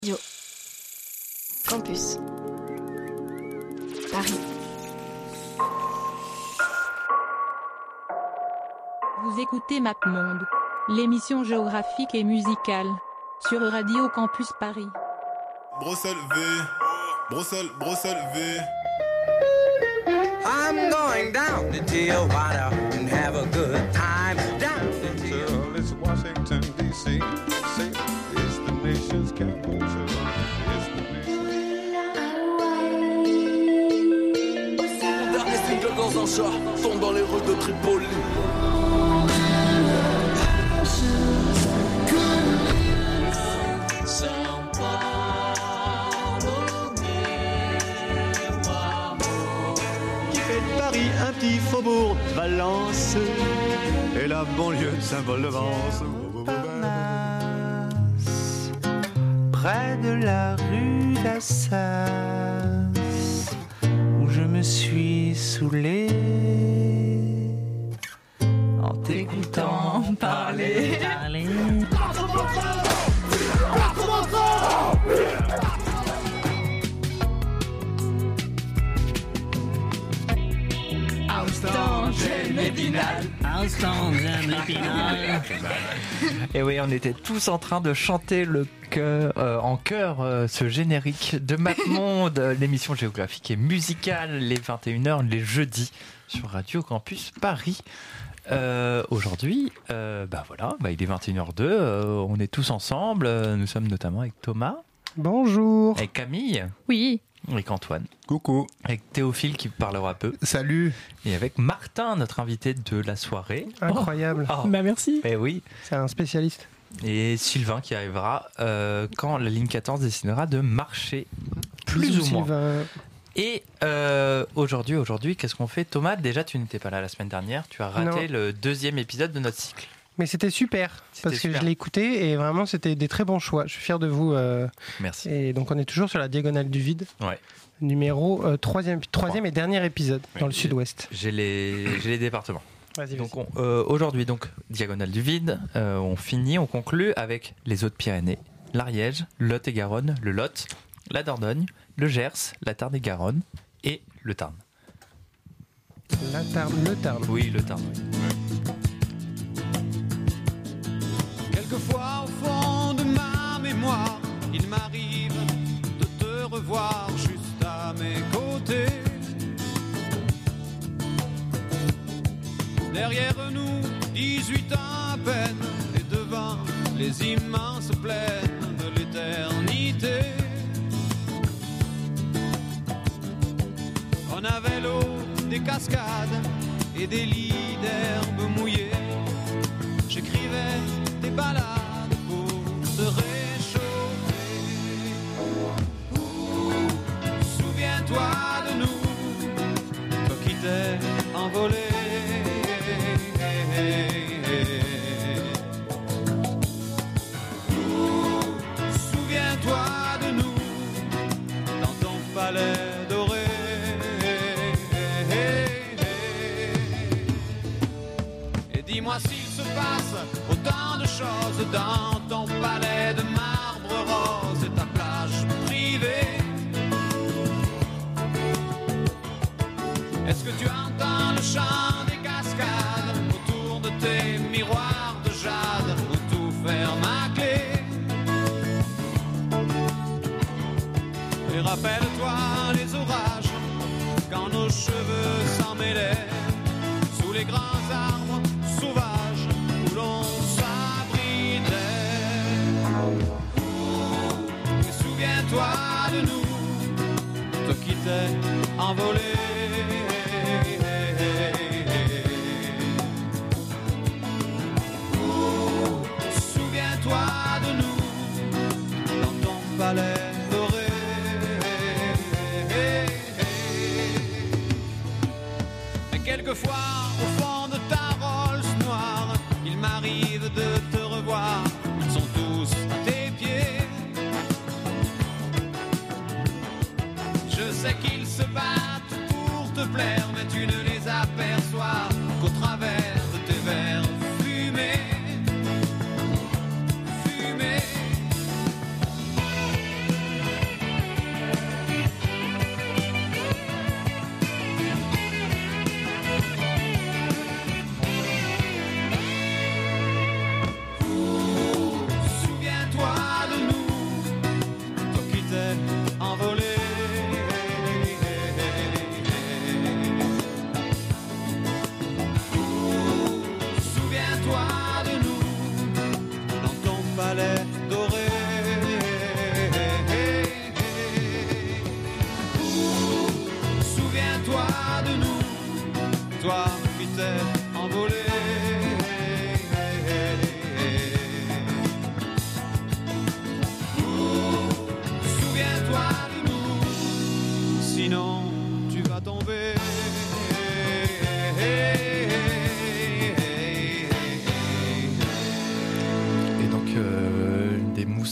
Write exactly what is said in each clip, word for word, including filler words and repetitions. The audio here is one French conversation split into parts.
Radio Campus Paris. Vous écoutez MapMonde, l'émission géographique et musicale, sur Radio Campus Paris. Bruxelles V, Bruxelles, Bruxelles V. I'm going down to Tijuana and have a good time down in So it's Washington D C. Say it's the nation's capital. It's the Mon dernier single dans un chat tombe dans les rues de Tripoli. Paris, un petit faubourg de Valence et la banlieue de Saint-Paul-de-Vence. Près de la rue d'Assas, où je me suis saoulé en t'écoutant parler. parler. Et oui, on était tous en train de chanter le chœur, euh, en chœur euh, ce générique de MapMonde, l'émission géographique et musicale, les vingt et une heures, les jeudis, sur Radio Campus Paris. Euh, aujourd'hui, euh, bah voilà, bah il est vingt et une heures deux, euh, on est tous ensemble, euh, nous sommes notamment avec Thomas. Bonjour. Avec Camille. Oui. Avec Antoine. Coucou. Avec Théophile qui parlera peu. Salut. Et avec Martin, notre invité de la soirée. Incroyable. Oh. Oh. Bah merci. Eh oui. C'est un spécialiste. Et Sylvain qui arrivera euh, quand la ligne quatorze décidera de marcher, plus Bisous, ou moins. Sylvain. Et euh, aujourd'hui, aujourd'hui, qu'est-ce qu'on fait? Thomas, déjà tu n'étais pas là la semaine dernière, tu as raté Non. le deuxième épisode de notre cycle. Mais c'était super, C'était parce super. que je l'ai écouté et vraiment c'était des très bons choix. Je suis fier de vous. Euh, Merci. et donc on est toujours sur la diagonale du vide, Ouais. numéro euh, troisième, troisième et dernier épisode Ouais. dans le sud-ouest. J'ai les, j'ai les départements. Vas-y, Donc vas-y. on- euh, aujourd'hui, donc diagonale du vide, euh, on finit, on conclut avec les Hautes-Pyrénées, l'Ariège, le Lot-et-Garonne, le Lot, la Dordogne, le Gers, la Tarn-et-Garonne et le Tarn. La Tarn, le Tarn. Oui, le Tarn. oui. Quelquefois au fond de ma mémoire, il m'arrive de te revoir juste à mes côtés. Derrière nous, dix-huit ans à peine, et devant les immenses plaines de l'éternité. On avait l'eau des cascades et des lits d'herbes mouillées. J'écrivais des balades pour te réchauffer. Ouh, souviens-toi de nous, toi qui t'es envolé. Ouh, souviens-toi de nous, dans ton palais doré. Et dis-moi s'il se passe autant de choses dans ton palais de marbre rose et ta plage privée. Est-ce que tu entends le chant des cascades autour de tes miroirs de jade où tout ferme à clé? Et rappelle-toi les orages quand nos cheveux s'en mêlaient sous les grands arbres sauvages où l'on s'abritait. Et souviens-toi de nous, toi qui t'es envolé. Ouh, souviens-toi de nous, dans ton palais doré. Mais quelquefois, au fond de ta Rolls noire, il m'arrive de te revoir. Ils sont tous à tes pieds. Je sais qu'ils se battent pour te plaire, mais tu ne les aperçois qu'au travers de tes verres fumés. Fumés.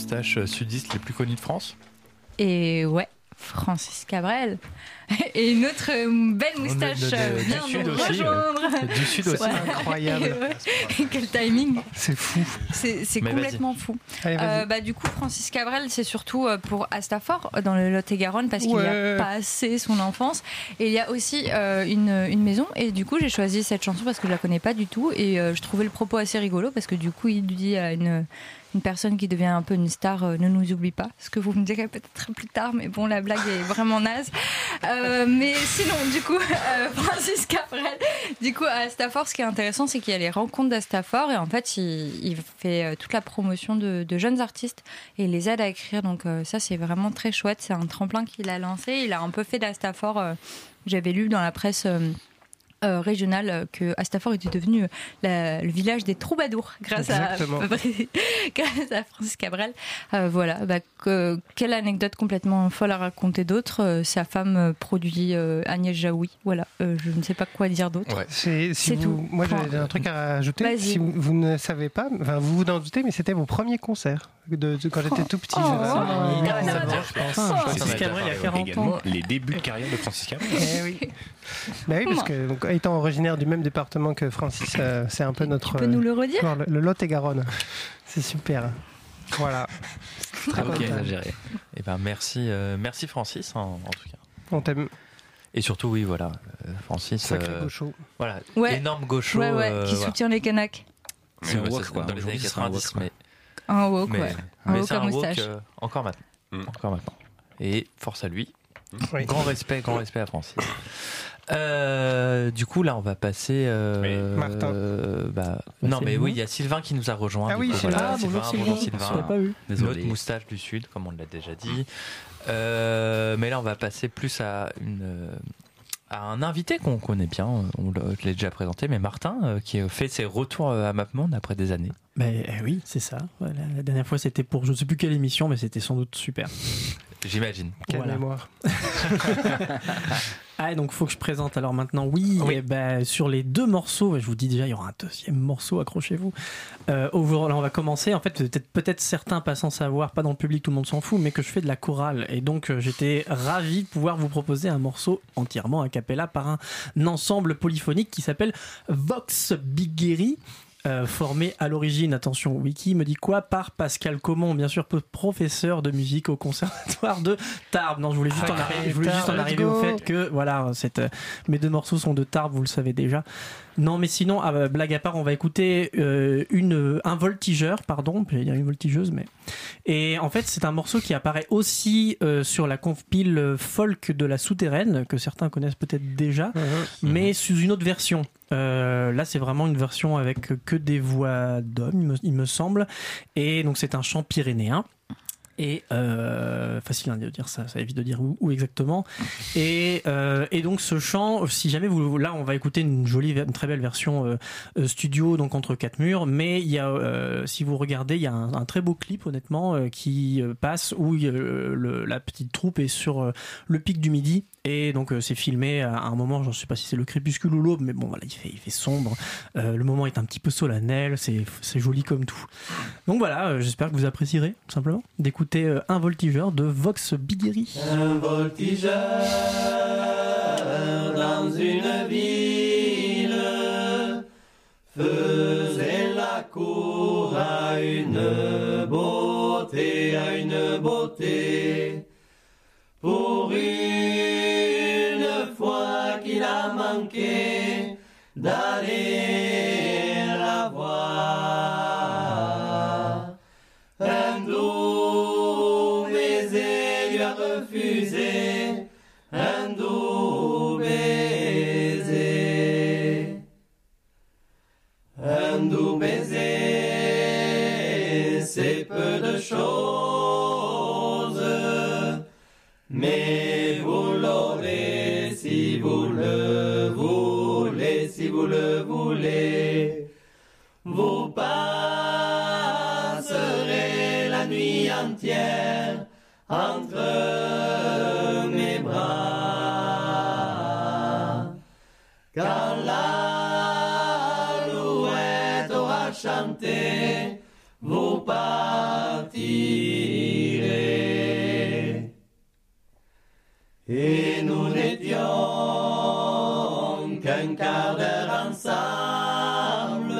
moustaches sudistes les plus connues de France. Et ouais, Francis Cabrel. Et une autre belle moustache de, de, de, vient du nous sud rejoindre. Aussi, ouais. Du sud aussi, ouais. Incroyable. Ouais. Quel timing. C'est fou. C'est, c'est complètement fou. Allez, euh, bah, du coup, Francis Cabrel, c'est surtout pour Astafort, dans le Lot-et-Garonne, parce ouais. qu'il a passé son enfance. Et il y a aussi euh, une, une maison. Et du coup, j'ai choisi cette chanson parce que je la connais pas du tout. Et euh, je trouvais le propos assez rigolo, parce que du coup, il dit à une... une personne qui devient un peu une star, euh, ne nous oublie pas. Ce que vous me direz peut-être plus tard, mais bon, la blague est vraiment naze. Euh, mais sinon, du coup, euh, Francis Cabrel, du coup, à Astafort, ce qui est intéressant, c'est qu'il y a les rencontres d'Astafort et en fait, il, il fait euh, toute la promotion de, de jeunes artistes et il les aide à écrire. Donc euh, ça, c'est vraiment très chouette. C'est un tremplin qu'il a lancé. Il a un peu fait d'Astafort. Euh, j'avais lu dans la presse... Euh, Euh, régional que Astafort était devenu la, le village des troubadours grâce à, grâce à Francis Cabrel. Euh, voilà, bah, que, quelle anecdote complètement folle à raconter d'autre. Euh, sa femme euh, produit euh, Agnès Jaoui. Voilà, euh, je ne sais pas quoi dire d'autre. Ouais. C'est, si C'est vous, tout. Moi, j'ai un truc à rajouter. Vas-y. Si vous, vous ne savez pas, enfin, vous vous en doutez, mais c'était vos premiers concerts de, de, quand j'étais tout petit. Oh, oh, oh, Francis Cabrel, il y a quarante ans. Les débuts de carrière de Francis Cabrel. Eh oui. Bah oui, parce que donc, étant originaire du même département que Francis, euh, c'est un peu notre. Tu peux nous le redire ? Le, le Lot-et-Garonne. C'est super. Voilà. C'est très okay. exagéré. Et ben merci, euh, merci Francis en, en tout cas. On t'aime. Et surtout, oui, voilà, euh, Francis. Sacré euh, gaucho. Voilà, ouais. énorme gaucho. Ouais, ouais, euh, qui voilà. soutient les Kanaks. C'est un wok, quoi. Dans les années quatre-vingt-dix, mais. Un wok, mais, ouais. Mais un c'est wok à un moustache. wok euh, encore maintenant. Mm. Encore maintenant. Et force à lui. Oui. Grand respect, grand respect à Francis. Euh, du coup, là, on va passer. Euh, oui. Martin. Euh, bah, non, mais oui, il y a Sylvain qui nous a rejoint. Ah oui, coup, Sylvain. voilà, Ah, Sylvain. bonjour, Bonjour Sylvain. Sylvain. Pas eu. Notre moustache du Sud, comme on l'a déjà dit. Euh, mais là, on va passer plus à une. à un invité qu'on connaît bien, on l'a, je l'ai déjà présenté, mais Martin, euh, qui fait ses retours à MapMonde après des années. Ben euh, oui, c'est ça. Voilà. La dernière fois, c'était pour je ne sais plus quelle émission, mais c'était sans doute super. J'imagine. Quelle voilà. mémoire. Ah, donc faut que je présente alors maintenant. Oui, oui. Eh ben, sur les deux morceaux, je vous dis déjà, il y aura un deuxième morceau, accrochez-vous. Euh, là, on va commencer. En fait, peut-être, peut-être certains pas sans savoir, pas dans le public, tout le monde s'en fout, mais que je fais de la chorale. Et donc, euh, j'étais ravi de pouvoir vous proposer un morceau entièrement a cappella par un, un ensemble polyphonique qui s'appelle Vox Bigeri. Euh, formé à l'origine, attention, Wiki me dit quoi, par Pascal Comon, bien sûr, professeur de musique au conservatoire de Tarbes. Non, je voulais juste en, arri- je voulais juste en arriver au fait que, voilà, cette, euh, mes deux morceaux sont de Tarbes, vous le savez déjà. Non, mais sinon, ah, blague à part, on va écouter euh, une, un voltigeur, pardon, j'allais dire une voltigeuse, mais. Et en fait, c'est un morceau qui apparaît aussi euh, sur la compile folk de la Souterraine, que certains connaissent peut-être déjà, mmh, mais mmh. sous une autre version. Euh, là, c'est vraiment une version avec que des voix d'hommes, il me, il me semble. Et donc, c'est un chant pyrénéen. Et euh, facile hein, de dire ça, ça évite de dire où, où exactement. Et, euh, et donc ce chant, si jamais vous, là on va écouter une jolie, une très belle version euh, studio, donc entre quatre murs. Mais il y a, euh, si vous regardez, il y a un, un très beau clip honnêtement euh, qui passe où euh, le, la petite troupe est sur euh, le pic du Midi. Et donc euh, c'est filmé à un moment, je ne sais pas si c'est le crépuscule ou l'aube, mais bon voilà, il fait, il fait sombre. Euh, le moment est un petit peu solennel, c'est, c'est joli comme tout. Donc voilà, euh, j'espère que vous apprécierez tout simplement d'écouter euh, un voltigeur de Vox Bigeri. Un voltigeur dans une ville faisait la cour à une beauté, à une beauté. Pour une fois qu'il a manqué d'aller la voir, un doux baiser lui a refusé, un doux baiser, un doux baiser, c'est peu de choses, mais vous l'aurez si vous le voulez, si vous le voulez. Vous passerez la nuit entière entre mes bras. Quand l'alouette aura chanté, vous partirez. et nous n'étions qu'un quart d'heure ensemble.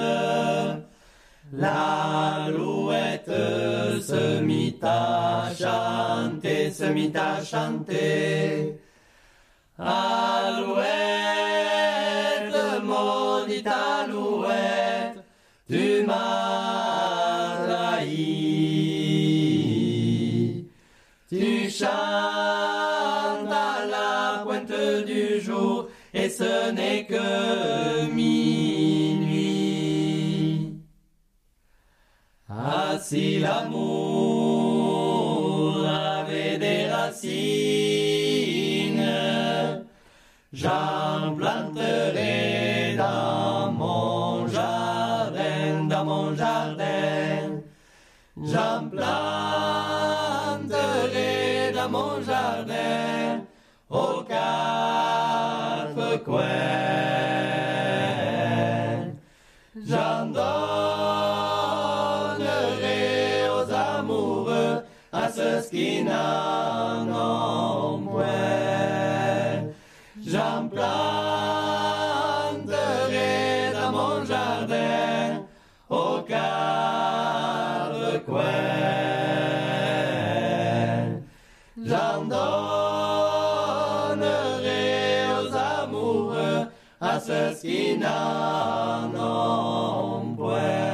L'alouette se mit à chanter, se mit à chanter. Alouette, maudite alouette, tu m'as trahi. Tu chantes à la pointe du jour et ce n'est que minuit. Ah, si l'amour avait des racines, j'en planterai dans mon jardin, dans mon jardin. J'en planterai dans mon jardin aux quatre coins. J'en donnerai aux amoureux, à ceux qui n'en ont point. J'en planterai dans mon jardin aux quatre coins. J'en donnerai aux amoureux, à ceux qui n'en ont point.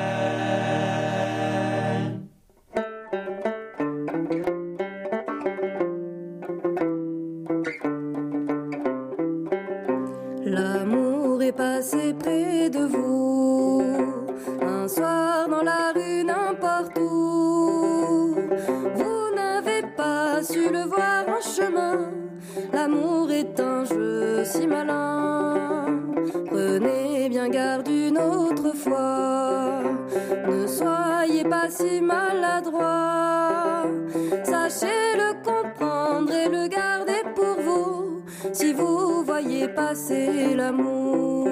L'amour est passé près de vous, un soir dans la rue, n'importe où. Vous n'avez pas su le voir en chemin, l'amour est un jeu si malin. Prenez bien garde une autre fois, ne soyez pas si maladroit. Sachez le comprendre et le garder pour vous, si vous voyez passer l'amour.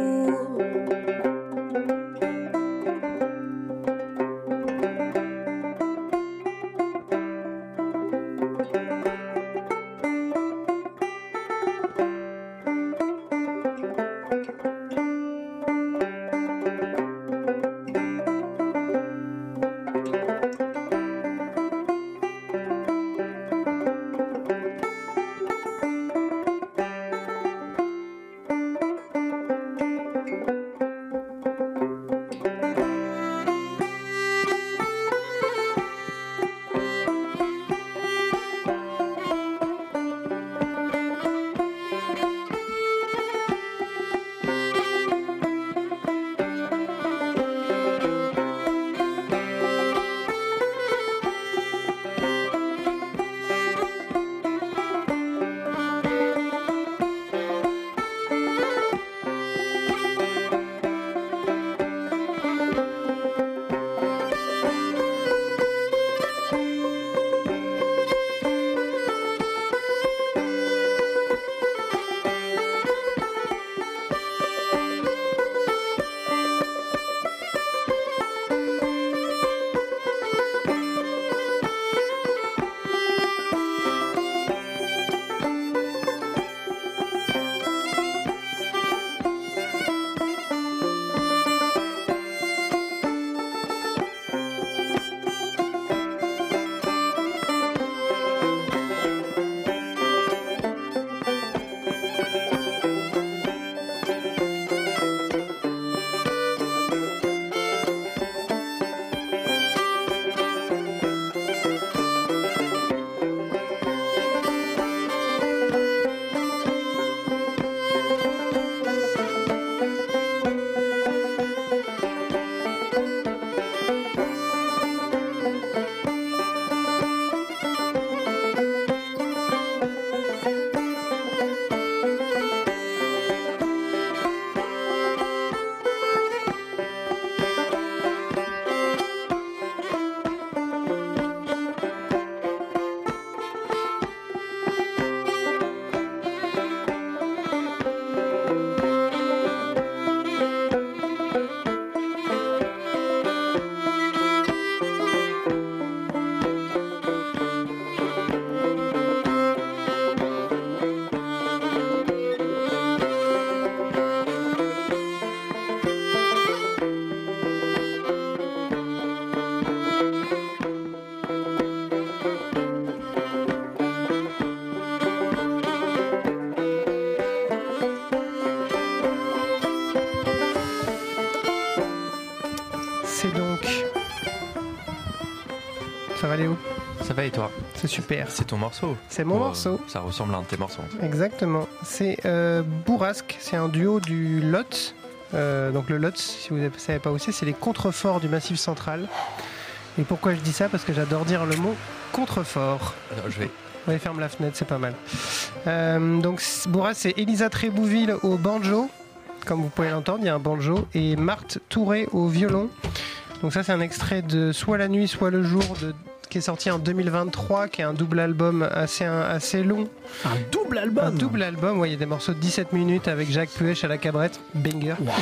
va Léo? Ça va et toi? C'est super. C'est ton morceau? C'est mon oh, morceau. Ça ressemble à un de tes morceaux. Exactement. C'est euh, Bourrasque, c'est un duo du Lot. Euh, donc le Lot, si vous ne savez pas où c'est, c'est les contreforts du Massif Central. Et pourquoi je dis ça? Parce que j'adore dire le mot contrefort. Alors, je vais... Ouais, ferme la fenêtre, c'est pas mal. Euh, donc Bourrasque, c'est Elisa Trébouville au banjo. Comme vous pouvez l'entendre, il y a un banjo. Et Marthe Touré au violon. Donc ça, c'est un extrait de Soit la nuit, soit le jour, de, qui est sorti en deux mille vingt-trois, qui est un double album assez, un, assez long. Un double album Un double album, ouais, il y a des morceaux de dix-sept minutes avec Jacques Puech à la cabrette. Banger. Wow.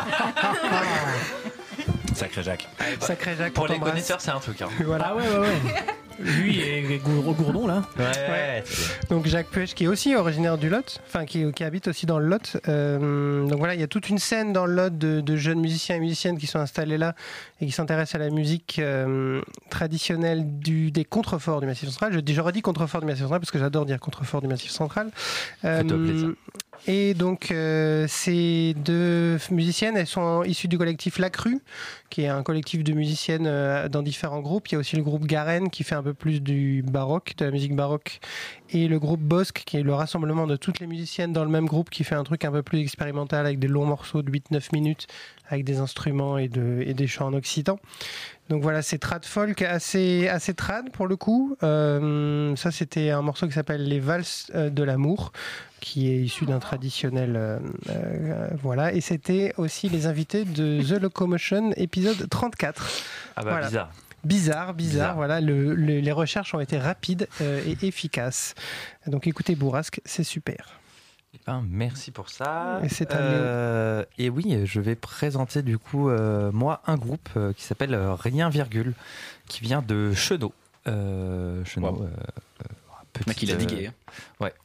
Sacré Jacques. Sacré Jacques. Pour les connaisseurs, c'est un truc. Hein. Voilà. Ah ouais, ouais, ouais. Lui et Gourdon là. Ouais. ouais. Donc Jacques Puech qui est aussi originaire du Lot, enfin qui, qui habite aussi dans le Lot. Euh, donc voilà, il y a toute une scène dans le Lot de, de jeunes musiciens et musiciennes qui sont installés là et qui s'intéressent à la musique euh, traditionnelle du, des contreforts du Massif Central. Je dis, j'aurais dit contrefort du Massif Central parce que j'adore dire contrefort du Massif Central. Euh, et donc euh, ces deux musiciennes, elles sont issues du collectif La Crue, qui est un collectif de musiciennes euh, dans différents groupes. Il y a aussi le groupe Garenne qui fait un peu plus du baroque, de la musique baroque, et le groupe Bosque qui est le rassemblement de toutes les musiciennes dans le même groupe, qui fait un truc un peu plus expérimental avec des longs morceaux de huit neuf minutes avec des instruments et, de, et des chants en occitan. Donc voilà, c'est trad folk assez, assez trad pour le coup. Euh, ça, c'était un morceau qui s'appelle Les Valses de l'amour, qui est issu d'un traditionnel. Euh, euh, voilà, et c'était aussi les invités de The Locomotion, épisode trente-quatre. Ah bah voilà. bizarre. Bizarre, bizarre, bizarre. Voilà, le, le, les recherches ont été rapides euh, et efficaces. Donc écoutez Bourrasque, c'est super. Eh ben, merci pour ça. Et c'est à euh, Et oui, je vais présenter du coup, euh, moi, un groupe euh, qui s'appelle euh, Rien Virgule, qui vient de Chenot. Euh, Chenot. Wow. Euh, euh, petite, mec, il a digué. Euh, ouais.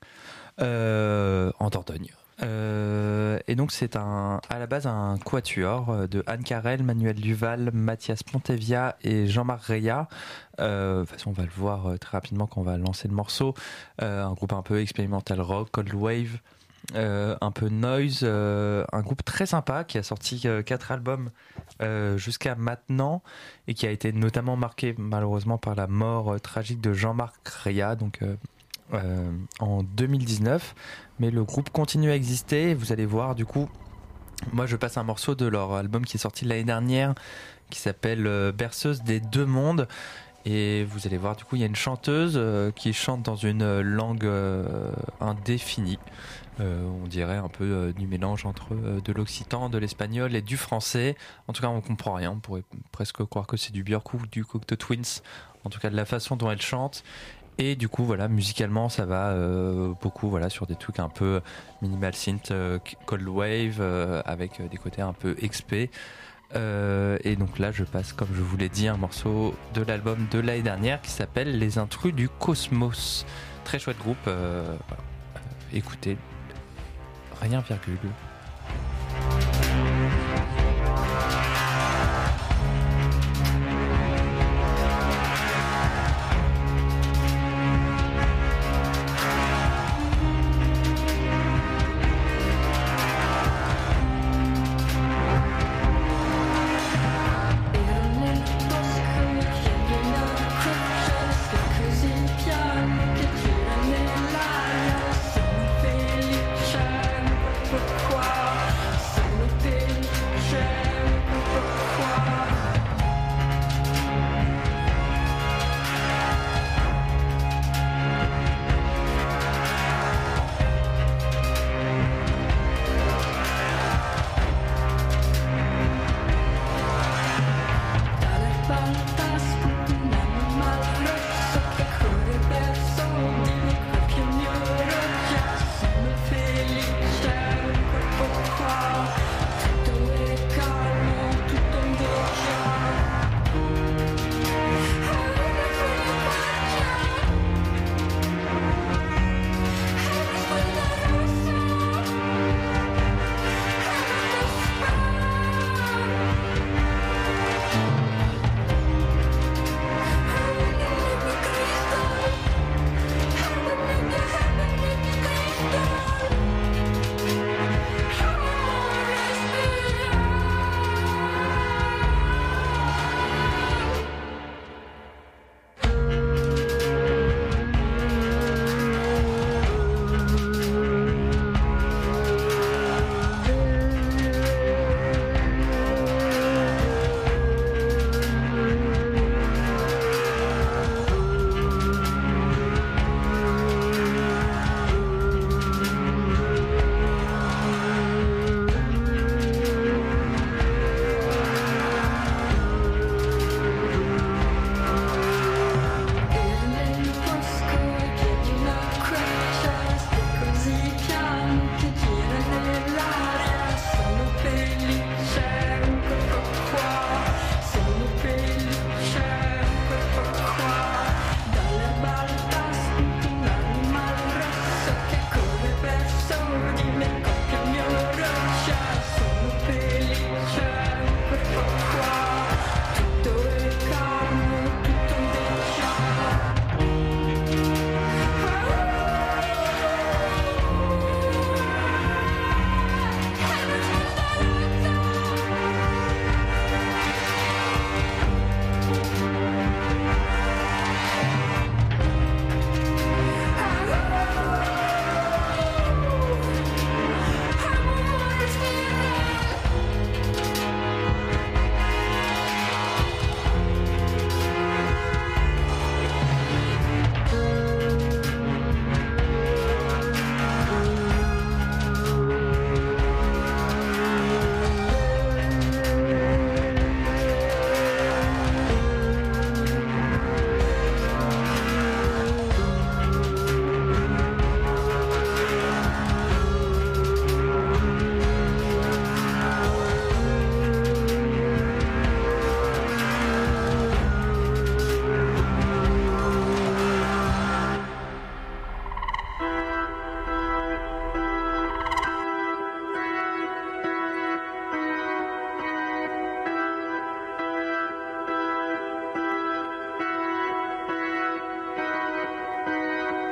Euh, en Dordogne. Euh, et donc c'est un, à la base un quatuor de Anne Carrel, Manuel Duval, Mathias Pontevia et Jean-Marc Reya. Euh, de toute façon, on va le voir très rapidement quand on va lancer le morceau. Euh, un groupe un peu expérimental rock, cold wave, euh, un peu noise, euh, un groupe très sympa qui a sorti euh, quatre albums euh, jusqu'à maintenant et qui a été notamment marqué malheureusement par la mort euh, tragique de Jean-Marc Reya, donc euh, euh, en deux mille dix-neuf. Mais le groupe continue à exister. Vous allez voir, du coup, moi je passe un morceau de leur album qui est sorti l'année dernière, qui s'appelle euh, Berceuse des deux mondes. Et vous allez voir, du coup, il y a une chanteuse euh, qui chante dans une langue euh, indéfinie. Euh, on dirait un peu euh, du mélange entre euh, de l'occitan, de l'espagnol et du français. En tout cas, on comprend rien. On pourrait presque croire que c'est du Björk ou du Cocteau Twins. En tout cas, de la façon dont elle chante. Et du coup, voilà, musicalement, ça va euh, beaucoup, voilà, sur des trucs un peu minimal synth, euh, cold wave, euh, avec des côtés un peu X P. Euh, et donc là, je passe, comme je vous l'ai dit, un morceau de l'album de l'année dernière qui s'appelle Les Intrus du Cosmos. Très chouette groupe. Euh, voilà. euh, écoutez, Rien Virgule. Pourquoi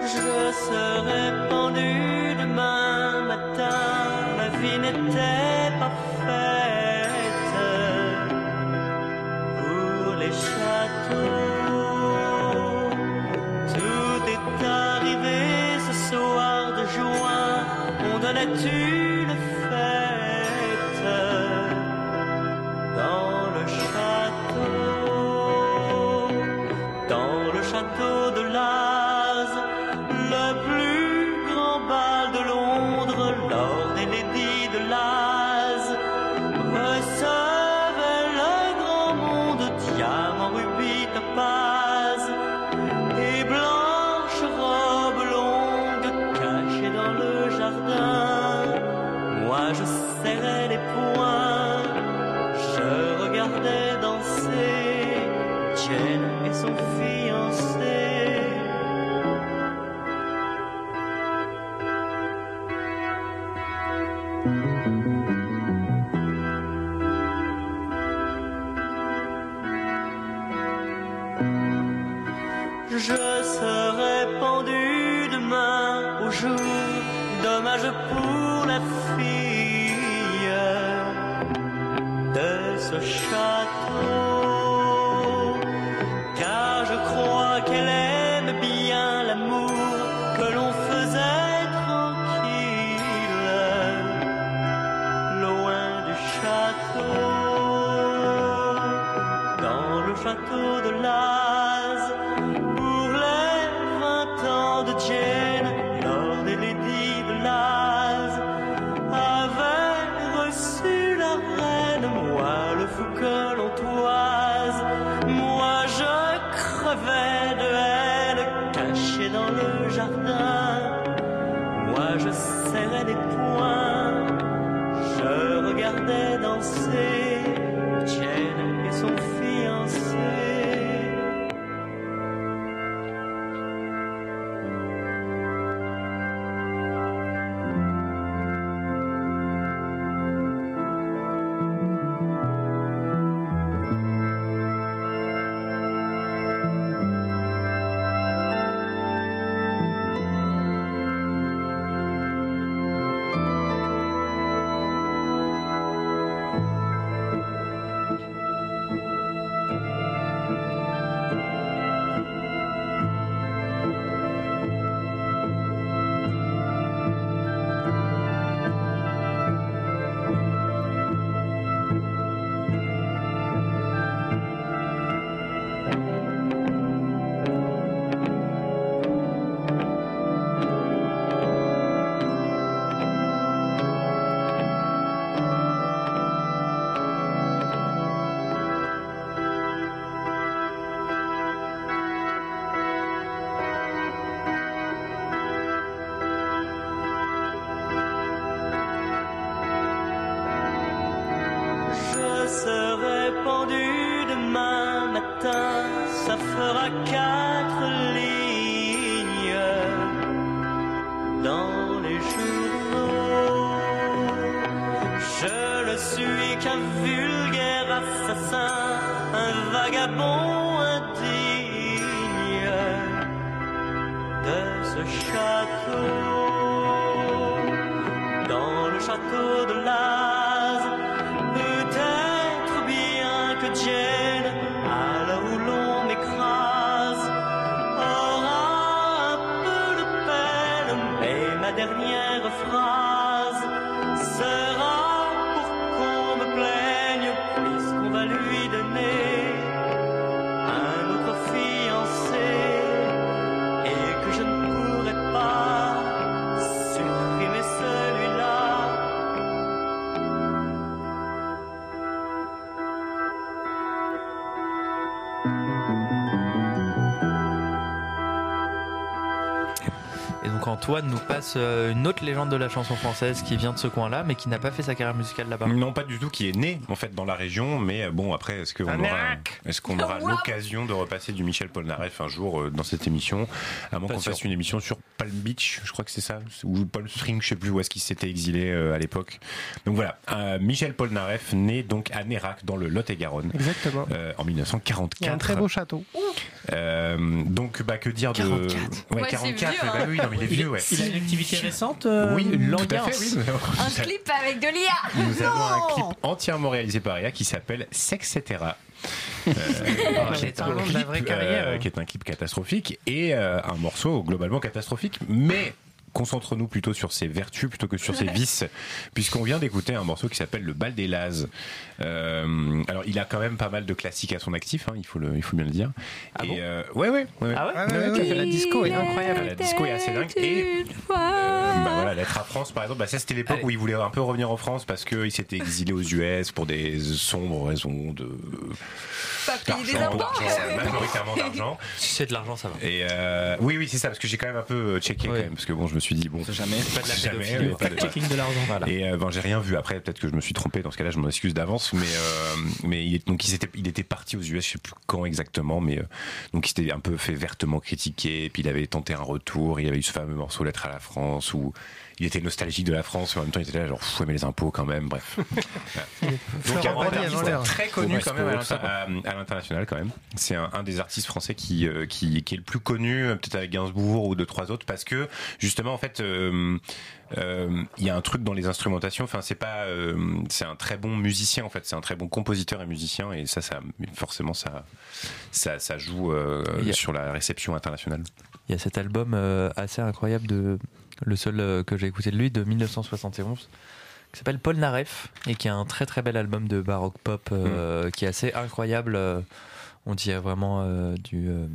Je serai pendu demain matin, la vie n'était pas faite pour les châteaux. Tout est arrivé ce soir de juin, on donnait une fête dans le château, dans le château de Laz, le plus grand bal de Londres. Lord et Lady de Laz recevait le grand monde, diamants, rubis, topaz et blanches robes longues cachées dans le jardin. Moi je serrais les poings, je regardais danser Jane et son fiancé. Je serai pendu demain au jour, dommage pour la fille de ce château, car je crois qu'elle aime bien l'amour que l'on faisait tranquille, loin du château, dans le château de Laz. Pour les vingt ans de Jane, Lord et Lady de Laz avaient reçu la reine, moi le fou que l'on toise. Moi je crevais de haine, caché dans le jardin. Moi je serrais les poings, je regardais danser Jane et son fiancé. Serai pendu demain matin, ça fera quatre lignes dans les journaux. Je ne suis qu'un vulgaire assassin, un vagabond indigne de ce château, dans le château de Laz. Peut-être bien que Jane, à l'heure où l'on m'écrase, aura un peu de peine, mais ma dernière phrase sera pour qu'on me plaigne, puisqu'on va lui donner un autre fiancé, et que je ne pourrai pas supprimer celui-là. Et donc Antoine nous passe euh, une autre légende de la chanson française qui vient de ce coin-là, mais qui n'a pas fait sa carrière musicale là-bas. Non, pas du tout, qui est né en fait dans la région, mais bon après, est-ce qu'on aura, est-ce qu'on aura l'occasion de repasser du Michel Polnareff un jour euh, dans cette émission, à moins qu'on fasse une émission sur Palm Beach, je crois que c'est ça, ou Palm Springs, je sais plus où est-ce qu'il s'était exilé euh, à l'époque. Donc voilà, euh, Michel Polnareff né donc à Nérac dans le Lot-et-Garonne. Exactement. Euh, en dix-neuf cent quarante-quatre. Il y a un très beau château. Euh, donc bah que dire de quarante-quatre. Ouais, Ouais, quarante-quatre, c'est vieux, bah hein. oui, non, mais il est vieux, ouais. Il a une activité récente euh, Oui, Languin. tout à fait, oui. Un clip avec de l'I A. Nous avons un clip entièrement réalisé par I A qui s'appelle Sexcetera. Euh, qui, est un clip, euh, qui est un clip catastrophique et euh, un morceau globalement catastrophique, mais concentrons-nous plutôt sur ses vertus plutôt que sur ses vices, puisqu'on vient d'écouter un morceau qui s'appelle Le Bal des Lazes. Euh, alors il a quand même pas mal de classiques à son actif, hein, il faut le, il faut bien le dire. Ah et bon euh, ouais ouais ouais. Ah ouais, ouais, ouais, ouais, ouais, la disco est incroyable. La disco est assez dingue. Et euh, bah voilà, l'être à France par exemple, bah ça c'était l'époque Allez. où il voulait un peu revenir en France parce qu'il s'était exilé aux U S pour des sombres raisons de pas payer des impôts, majoritairement d'argent. Si c'est de l'argent, ça va. Et euh, oui, oui, c'est ça, parce que j'ai quand même un peu checké ouais. quand même, parce que bon, je me suis dit bon, c'est jamais, pas de la pédophilie, jamais, pas de checking de l'argent. Voilà. Et euh, ben j'ai rien vu. Après, peut-être que je me suis trompé. Dans ce cas-là, je m'en excuse d'avance. Mais euh, mais il est, donc il était, il était parti aux U S, je sais plus quand exactement, mais euh, donc il s'était un peu fait vertement critiquer. Puis il avait tenté un retour. Il y avait eu ce fameux morceau Lettre à la France où il était nostalgique de la France, mais en même temps il était là genre fou, mais les impôts quand même, bref. Donc un artiste très connu quand même à l'international quand même. C'est un, un des artistes français qui, euh, qui qui est le plus connu, peut-être avec Gainsbourg ou deux trois autres, parce que justement en fait euh, euh, il y a un truc dans les instrumentations. Enfin c'est pas, euh, c'est un très bon musicien en fait, c'est un très bon compositeur et musicien, et ça ça forcément ça ça ça joue euh, a, sur la réception internationale. Il y a cet album euh, assez incroyable de le seul euh, que j'ai écouté de lui, de dix-neuf cent soixante et onze, qui s'appelle Polnareff, et qui a un très très bel album de baroque pop euh, mmh. qui est assez incroyable. Euh, on dirait vraiment euh, du euh,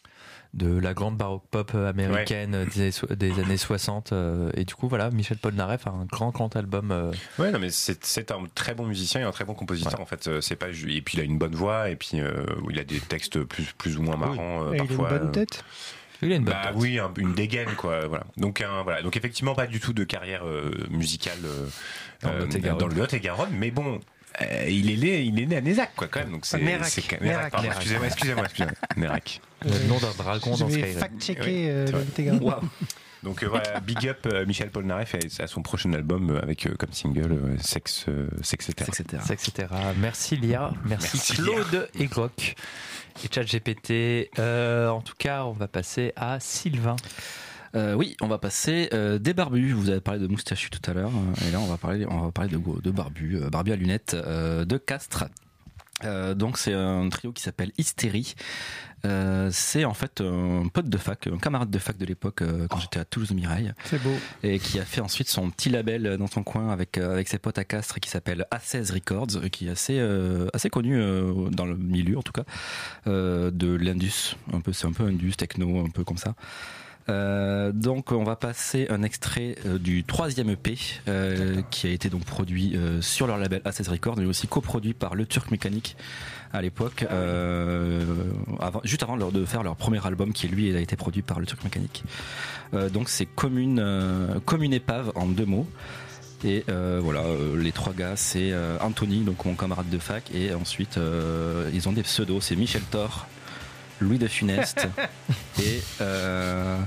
de la grande baroque pop américaine ouais. des, des années soixante. Euh, et du coup, voilà, Michel Polnareff a un grand grand album. Euh... Ouais, non, mais c'est, c'est un très bon musicien et un très bon compositeur ouais. en fait. C'est pas, et puis il a une bonne voix, et puis euh, il a des textes plus plus ou moins marrants oui. euh, parfois. Il a une bonne tête. Il a une bonne bah tête. Oui, un, une dégaine quoi, voilà. Donc un, voilà, donc effectivement pas du tout de carrière euh, musicale euh, dans, euh, le dans le Lot-et-Garonne, mais bon, euh, il est né, il est né à Nézac quoi quand même. Donc c'est, Nérac. c'est Nérac. Nérac. Excusez-moi, excusez-moi, excusez-moi. Nérac. Le nom d'un dragon Je dans vais Skyrim. fact-checker oui, euh, le Lot-et-Garonne. Wow. Donc euh, voilà, big up euh, Michel Polnareff à son prochain album euh, avec euh, comme single euh, Sex, euh, Sexcetera. Sexcetera. Merci Lia, merci, merci Claude Lia. et Glock et ChatGPT. Euh, en tout cas, on va passer à Sylvain. Euh, oui, on va passer euh, des barbus. Vous avez parlé de moustachu tout à l'heure, et là on va parler, on va parler de, de barbus, euh, barbus à lunettes euh, de Castres. Euh, donc c'est un trio qui s'appelle Hystérie. Euh, c'est en fait un pote de fac, un camarade de fac de l'époque euh, quand oh. j'étais à Toulouse-Mirail. C'est beau. Et qui a fait ensuite son petit label dans son coin avec euh, avec ses potes à Castres qui s'appelle A seize Records, qui est assez euh, assez connu euh, dans le milieu en tout cas euh, de l'indus. Un peu, c'est un peu indus techno, un peu comme ça. Euh, donc on va passer un extrait euh, du troisième E P euh, qui a été donc produit euh, sur leur label A seize Records, mais aussi coproduit par Le Turc Mécanique à l'époque, euh, avant, juste avant leur, de faire leur premier album qui lui a été produit par Le Turc Mécanique. Euh, donc c'est Commune, euh, Commune Épave en deux mots. Et euh, voilà, euh, les trois gars, c'est euh, Anthony, donc mon camarade de fac, et ensuite euh, ils ont des pseudos, c'est Michel Thor, Louis de Funeste et euh,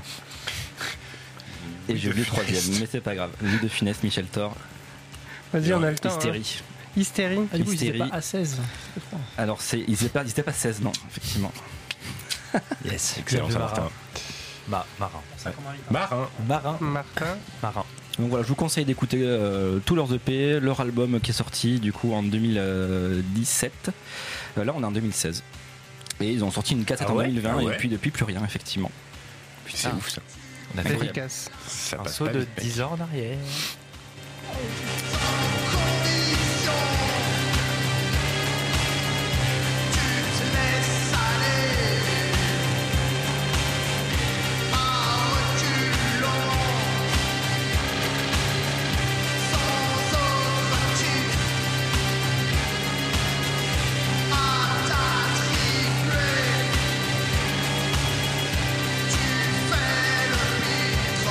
et j'ai oublié le troisième, mais c'est pas grave. Louis de Funeste, Michel Thor. Vas-y, on a le temps. Hystérie. Hein. Hystérie. Ah, du coup, ils étaient pas à seize. Alors c'est, ils étaient pas, ils étaient pas seize, non, effectivement. Yes, excellent, ça Martin. Ma, marin. Marin. Marin. Martin. Marin. Donc voilà, je vous conseille d'écouter euh, tous leurs E P, leur album qui est sorti du coup en deux mille dix-sept. Euh, là, on est en deux mille seize. Et ils ont sorti une cassette ah ouais en deux mille vingt ah ouais. Et puis depuis plus rien effectivement. Puis c'est ah. ouf ça. On a fait efficace. Un saut de dix ans en arrière. Tu fais le pitre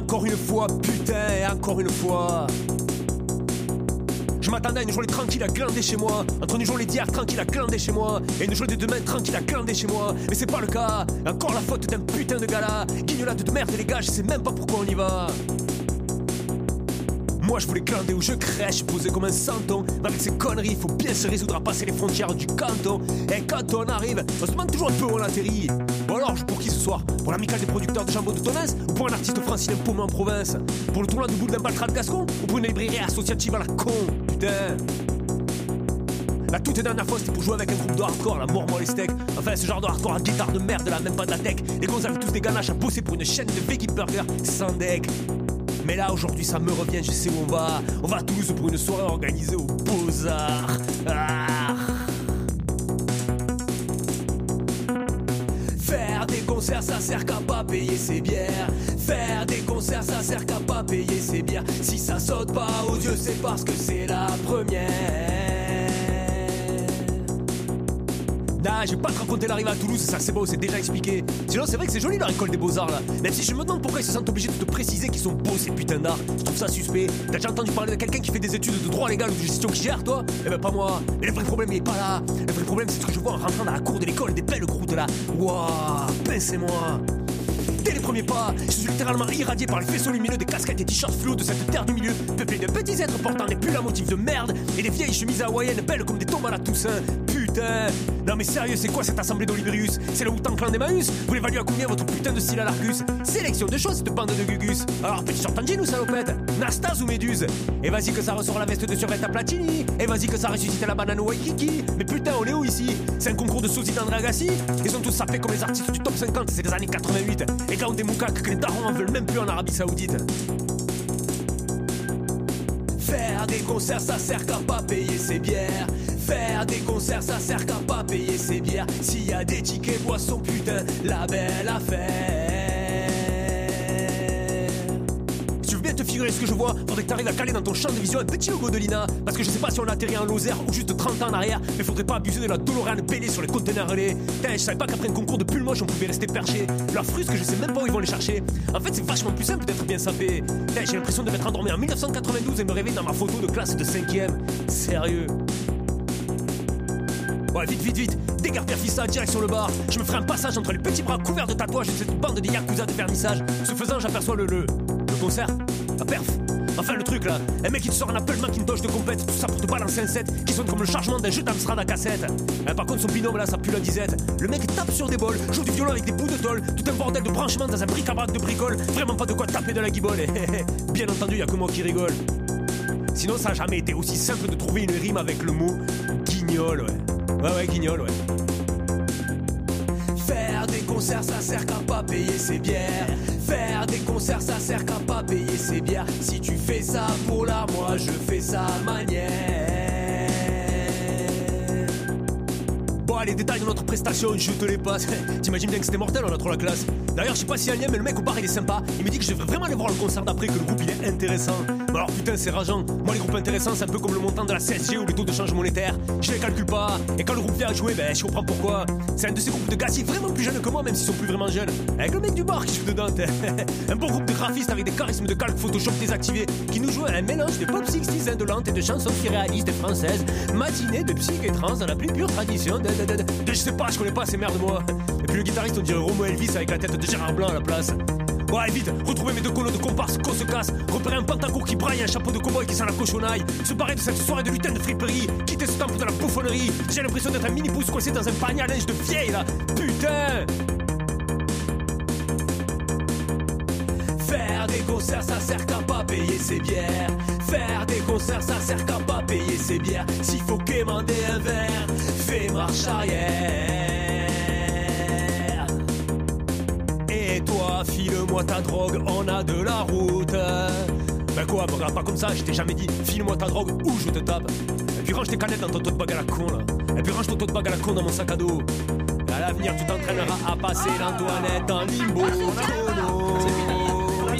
encore une fois, putain, et encore une fois. Je m'attendais à une journée tranquille à glander chez moi. Entre une journée d'hier tranquille à glander chez moi et une journée de demain tranquille à glander chez moi. Mais c'est pas le cas. Encore la faute d'un putain de gala. Guignolade de merde les gars, je sais même pas pourquoi on y va. Moi je voulais glander où je crèche, posé comme un santon. Mais avec ces conneries, faut bien se résoudre à passer les frontières du canton. Et quand on arrive, on se demande toujours un peu où on atterrit. Bon alors, pour qui ce soir? Pour l'amicale des producteurs de jambon de Tonnes? Ou pour un artiste francilien paumé en province? Pour le tournoi de boule d'un baltrat de Gascon? Ou pour une librairie associative à la con? Putain. La toute dernière fois c'était pour jouer avec un groupe de hardcore, la mort moi les steaks. Enfin ce genre de hardcore à guitare de merde là, même pas de la tech. Les gars avaient tous des ganaches à bosser pour une chaîne de veggie burger sans deck. Mais là aujourd'hui ça me revient, je sais où on va. On va à Toulouse pour une soirée organisée aux Beaux-Arts. Ah. Faire des concerts ça sert qu'à pas payer ses bières. Faire des concerts ça sert qu'à pas payer ses bières. Si ça saute pas aux yeux c'est parce que c'est la première. Nah, je vais pas te raconter l'arrivée à Toulouse, ça c'est beau, c'est déjà expliqué. Sinon c'est vrai que c'est joli la récolte des beaux-arts là. Même si je me demande pourquoi ils se sentent obligés de te préciser qu'ils sont beaux ces putains d'arts. Je trouve ça suspect. T'as déjà entendu parler de quelqu'un qui fait des études de droit légal ou de gestion qui gère toi? Eh ben pas moi. Mais le vrai problème il est pas là. Le vrai problème c'est ce que je vois en rentrant dans la cour de l'école, des belles croûtes là. Wouah, pincez-moi. Dès les premiers pas, je suis littéralement irradié par les faisceaux lumineux des casquettes et t-shirts fluo de cette terre du milieu, peuplée de petits êtres portant des pulls à motifs de merde et des vieilles chemises hawaïennes belles comme des tombes à la Toussaint. Putain. Non mais sérieux, c'est quoi cette assemblée d'Olivrius? C'est le Wu-Tang Clan d'Emmaüs? Vous l'évaluez à combien votre putain de style à l'Argus? Sélection de choses cette bande de gugus. Alors petit short en jean ou salopette? Nastas ou Méduse? Et vas-y que ça ressort la veste de survêt à Platini. Et vas-y que ça ressuscite la banane au Waikiki. Mais putain on est où ici? C'est un concours de sosie d'André Agassi? Ils sont tous sapés comme les artistes du top cinquante, c'est des années quatre-vingt-huit. Et quand on des moucaques que les darons en veulent même plus en Arabie Saoudite. Faire des concerts ça sert qu'à pas payer ses bières. Faire des concerts ça sert qu'à pas payer ses bières. S'il y a des tickets boissons putain, la belle affaire. Si tu veux bien te figurer ce que je vois, faudrait que t'arrives à caler dans ton champ de vision un petit logo de Lina. Parce que je sais pas si on a atterri en Lozère ou juste trente ans en arrière. Mais faudrait pas abuser de la DeLorean bêlée sur les conteneurs relais. Putain, je savais pas qu'après un concours de pull moche on pouvait rester perché. Leur frustre que je sais même pas où ils vont les chercher. En fait c'est vachement plus simple d'être bien sapé. Putain, j'ai l'impression de m'être endormi en dix-neuf cent quatre-vingt-douze et me réveiller dans ma photo de classe de cinquième. Sérieux. Ouais, vite, vite, vite, dégarde Fissa, direction le bar. Je me ferai un passage entre les petits bras couverts de tatouages de cette bande de yakuza de vernissage. Ce faisant, j'aperçois le, le, le concert, la perf. Enfin, le truc là, un mec qui te sort un Apple Macintosh de compète, tout ça pour te balancer un set qui sonne comme le chargement d'un jeu d'Amstrad à cassette. Hein, par contre, son binôme là, ça pue la disette. Le mec tape sur des bols, joue du violon avec des bouts de tôle, tout un bordel de branchements dans un bric-à-brac de bricole. Vraiment pas de quoi taper de la guibole. Bien entendu, y a que moi qui rigole. Sinon, ça a jamais été aussi simple de trouver une rime avec le mot guignol, ouais. Ouais, ouais, guignol, ouais. Faire des concerts, ça sert qu'à pas payer ses bières. Faire des concerts, ça sert qu'à pas payer ses bières. Si tu fais ça pour l'art, moi je fais ça à manière. Bon, les détails de notre prestation, je te les passe. T'imagines bien que c'était mortel, on a trop la classe. D'ailleurs, je sais pas si y a un lien, mais le mec au bar il est sympa. Il me dit que je devrais vraiment aller voir le concert d'après, que le groupe il est intéressant. Mais alors putain, c'est rageant. Moi, les groupes intéressants, c'est un peu comme le montant de la C S G ou les taux de change monétaire. Je les calcule pas. Et quand le groupe vient à jouer, ben je comprends pourquoi. C'est un de ces groupes de gassiers vraiment plus jeunes que moi, même s'ils sont plus vraiment jeunes. Avec le mec du bar qui joue dedans. Un bon groupe de graphistes avec des charismes de calque Photoshop désactivés, qui nous joue un mélange de pop sixties indolentes et de chansons irréalistes et françaises. Matinée de psych et trans dans la plus pure tradition de, de, de, de, de je sais pas, je connais pas ces merdes moi. Et puis le guitariste, on dirait Romo Elvis avec la tête de Gérard Blanc à la place. Ouais, vite, retrouver mes deux colos de comparse qu'on se casse. Repérer un pantacourt qui braille, un chapeau de cow-boy qui sent la cochonaille. Se barrer de cette soirée de lutin de friperie. Quitter ce temple de la bouffonnerie. J'ai l'impression d'être un mini-pouce coincé dans un panier à linge de vieille là. Putain! Faire des concerts, ça sert qu'à pas payer ses bières. Faire des concerts, ça sert qu'à pas payer ses bières. S'il faut quémander un verre, fais marche arrière. Et toi, file-moi ta drogue, on a de la route. Ben quoi, me regarde pas comme ça, je t'ai jamais dit file-moi ta drogue ou je te tape. Et puis range tes canettes dans ton tote bag à la con là. Et puis range ton tote bag à la con dans mon sac à dos. Et à l'avenir, tu t'entraîneras à passer l'Antoinette en limbo. C'est fini.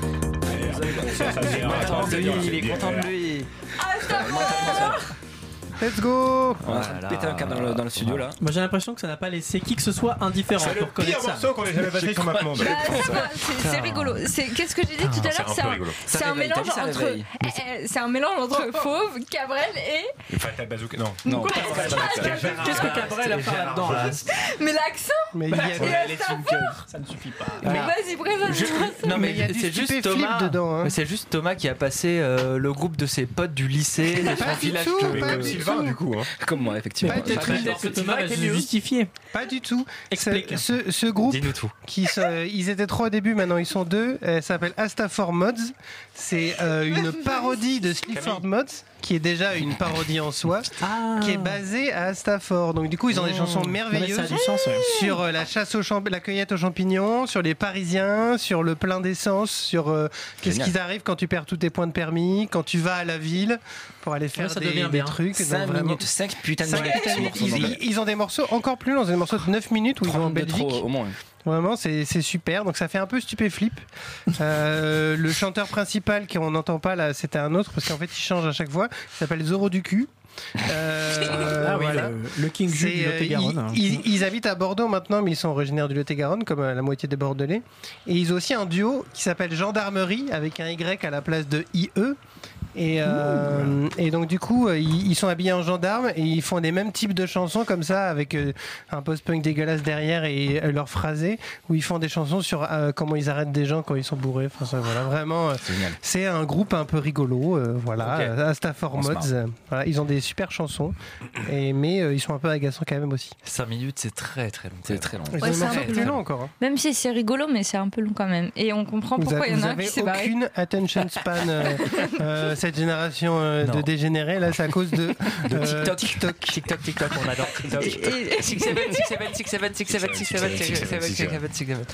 Il est content de lui, il est content de lui. Ah, Let's go. On a pété un câble dans le, dans le studio là. Moi j'ai l'impression que ça n'a pas laissé qui que ce soit indifférent. C'est le pour connaître pire ça. morceau qu'on ait jamais passé sur Mapmonde. Bah, ça va, c'est c'est rigolo. C'est- Qu'est-ce que j'ai dit tout à l'heure? C'est un, c'est un réveille, mélange t'as dit ça entre, réveille. eh, eh, c'est un mélange entre Fauve, Cabrel et. Fatal Bazooka, non. Non, Quoi, pas Fatal Qu'est-ce que Cabrel a fait là-dedans là Mais l'accent. Mais il y a Et la Stafford. Ça ne suffit pas. Mais vas-y, présente-moi ça. Non mais, il y a du c'est juste stupéflip Thomas. dedans, hein. Mais c'est juste Thomas qui a passé euh, le groupe de ses potes du lycée, de son Pas du village. tout, de- pas Comme du Sylvain, tout. du coup. Hein. Comme moi, effectivement. Pas du tout. Peut-être que Thomas va se mieux. justifier. Pas du tout. Explique. Ce, ce, ce groupe, Dis-nous tout. qui se- ils étaient trois au début, maintenant ils sont deux, euh, s'appelle Astafor Mods. C'est euh, une parodie de Sleaford Mods, qui est déjà une parodie en soi, Ah. qui est basée à Astafor. Donc du coup, ils ont des chansons Non, mais merveilleuses ça a du sens, ouais. sur euh, la chasse aux champ- la cueillette aux champignons, sur les Parisiens, sur le plein d'essence, sur euh, qu'est-ce Génial. qui arrive quand tu perds tous tes points de permis, quand tu vas à la ville pour aller faire Ouais, ça des, devient des bien. trucs. Donc, cinq vraiment- minutes, cinq putains de Cinq minutes. putains de ce minutes. morceau, Ils, non, ils- ils ont des morceaux encore plus longs, ils ont des morceaux de neuf minutes où ils vont en de trop Belgique. au moins. Vraiment, c'est c'est super. Donc ça fait un peu stupéflip. Euh, le chanteur principal qu'on n'entend pas là, c'était un autre parce qu'en fait il change à chaque fois. Il s'appelle Zoro du cul. Euh, Ah oui, voilà. le, le King Jules du C'est, euh, Lot-et-Garonne. ils, ils- ils habitent à Bordeaux maintenant, mais ils sont originaires du Lot-et-Garonne, comme euh, la moitié des Bordelais. Et ils ont aussi un duo qui s'appelle Gendarmerie, avec un Y à la place de I E. Et, euh, et donc du coup, euh, ils, ils sont habillés en gendarmes et ils font des mêmes types de chansons comme ça, avec euh, un post-punk dégueulasse derrière et euh, leur phrasé, où ils font des chansons sur euh, comment ils arrêtent des gens quand ils sont bourrés. Enfin, ça, voilà, vraiment, euh, c'est un groupe un peu rigolo. euh, voilà, Ok. euh, Astafor On se Mods. marre. euh, voilà, ils ont des super chansons, et, mais euh, ils sont un peu agaçants quand même aussi. cinq minutes, c'est très très long. C'est très long. Ils Ouais, ont des c'est un morceaux peu plus long. longs encore. hein. Même si c'est rigolo, mais c'est un peu long quand même. Et on comprend Vous, pourquoi a- il y en vous a un qui avez s'est barré. aucune attention span, euh, euh, cette génération euh, de Non. dégénérés. Là, c'est à cause de, De euh, TikTok. TikTok. TikTok, TikTok, on adore TikTok. Et- et- six seven, six seven, six seven, six seven, six seven, six seven, six seven, six seven.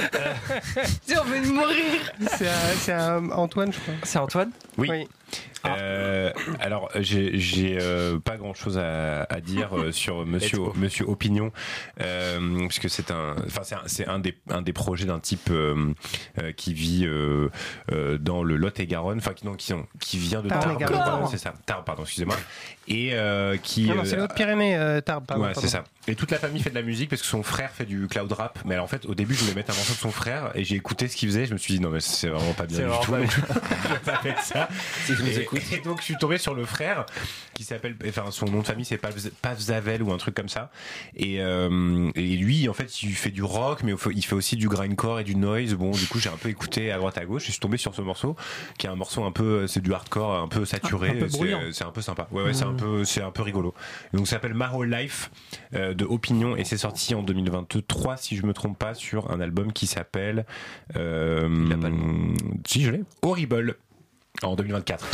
Si on veut mourir. C'est un- c'est un Antoine, je crois. C'est Antoine? Oui. Euh, alors, j'ai j'ai, euh, pas grand chose à, à dire euh, sur Monsieur Monsieur Opinion, euh, puisque c'est un, enfin c'est un, c'est un des un des projets d'un type euh, euh, qui vit euh, euh, dans le Lot-et-Garonne, enfin qui non, qui, non, qui vient de Tarbes, Tarn-et-Garonne. pardon, c'est ça, Tarbes, pardon, excusez-moi, et euh, qui Non, non, c'est euh, l'Haute-Pyrénées, euh, Tarbes. pardon, ouais, pardon. c'est ça. Et toute la famille fait de la musique parce que son frère fait du cloud rap. Mais alors, en fait, au début, je voulais mettre un morceau de son frère et j'ai écouté ce qu'il faisait. Je me suis dit, non, mais c'est vraiment pas bien C'est du vraiment tout. pas bien. Je vais pas faire ça. Si je nous Et, écoute. et donc, je suis tombé sur le frère qui s'appelle, enfin, son nom de famille, c'est Pav- Pavzavel ou un truc comme ça. Et, euh, et lui, en fait, il fait du rock, mais il fait aussi du grindcore et du noise. Bon, du coup, j'ai un peu écouté à droite à gauche. Je suis tombé sur ce morceau qui est un morceau un peu, c'est du hardcore, un peu saturé. Un peu C'est- bruyant. c'est un peu sympa. Ouais, ouais, c'est un Mmh. peu, c'est un peu rigolo. Et donc, ça s'appelle My Whole Life euh, de Opinion et c'est sorti en deux mille vingt-trois, si je me trompe pas, sur un album qui s'appelle. Euh, Il a pas le nom. Si, je l'ai. Horrible. En deux mille vingt-quatre.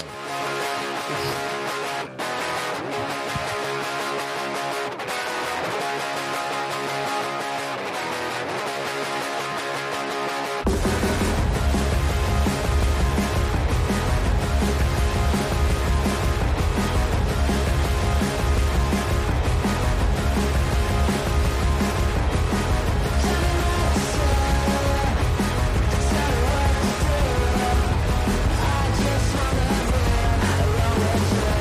I just wanna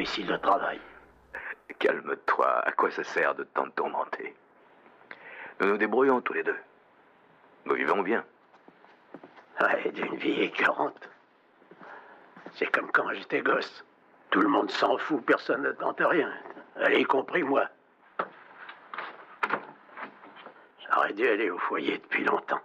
domicile de travail. Calme-toi, à quoi ça sert de tant te tourmenter? Nous nous débrouillons tous les deux. Nous vivons bien. Ouais, d'une vie écœurante. C'est comme quand j'étais gosse. Tout le monde s'en fout, personne ne tente rien. Allez, y compris moi. J'aurais dû aller au foyer depuis longtemps.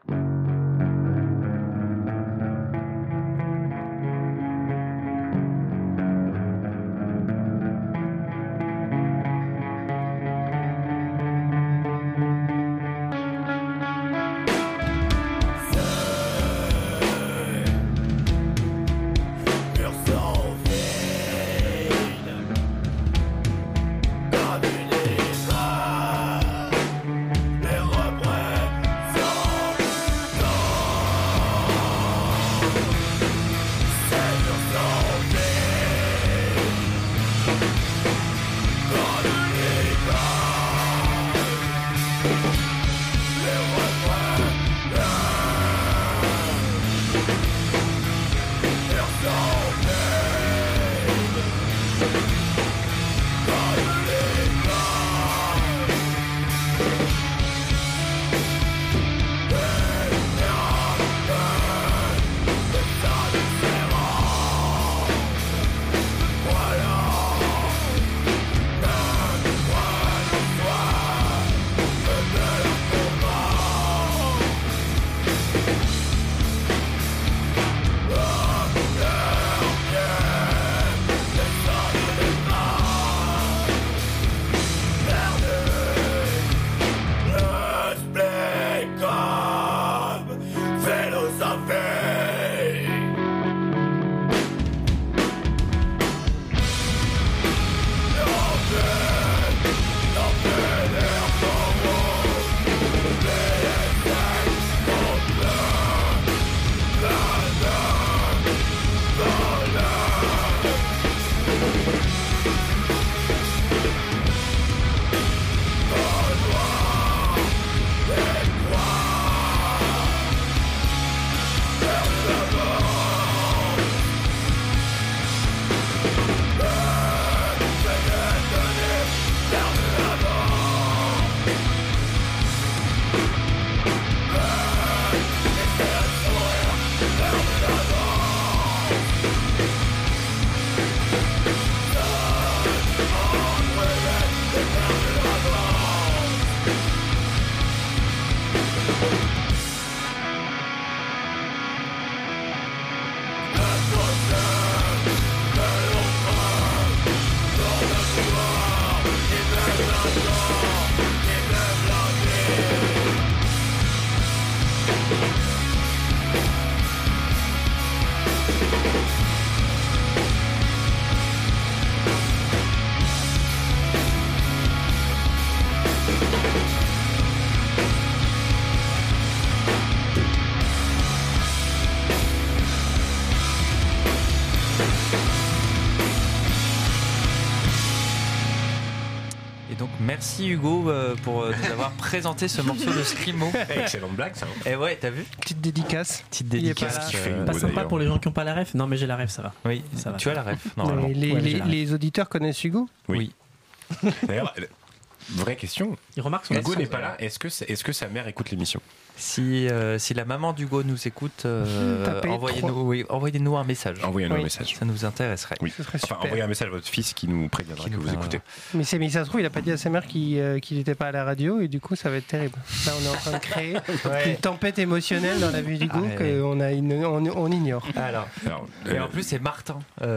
Merci Hugo euh, pour euh, nous avoir présenté ce morceau de Screamo. Excellente blague ça. Et ouais, t'as vu? Petite dédicace. Petite dédicace pas qui là. fait Pas sympa pour les gens qui n'ont pas la ref. Non, mais j'ai la ref, ça va. Oui, ça va. Tu as la ref. Normalement. Les, les, Ouais, les, j'ai la les auditeurs connaissent Hugo? Oui. D'ailleurs, vraie question. Il remarque son Hugo accent. n'est pas là. Est-ce que, est-ce que sa mère écoute l'émission? Si, euh, si la maman d'Hugo nous écoute, euh, Tapez envoyez-nous trois. oui, envoyez-nous un message. Envoyez-nous Oui. un message. Ça nous intéresserait. Oui. Ce serait Enfin, super. envoyez un message à votre fils qui nous préviendra Qui que nous vous préviendra. écoutez. Mais, c'est, mais ça se trouve, il a pas dit à sa mère qu'il euh, qu'il n'était pas à la radio et du coup, ça va être terrible. Là, on est en train de créer une tempête émotionnelle dans la vie d'Hugo Ah, ouais. qu'on a une- on, on ignore. Alors, Alors, et euh, en plus, c'est Martin